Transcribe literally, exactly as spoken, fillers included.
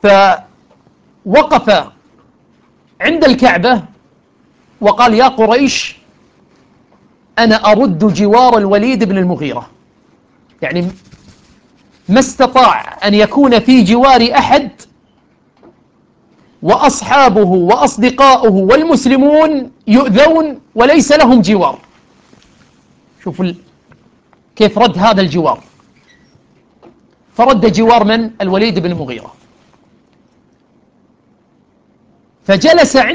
فوقف عند الكعبة وقال يا قريش أنا أرد جوار الوليد بن المغيرة. يعني ما استطاع أن يكون في جوار أحد وأصحابه وأصدقاؤه والمسلمون يؤذون وليس لهم جوار. شوفوا كيف رد هذا الجوار، فرد جوار من؟ الوليد بن المغيرة. فجلس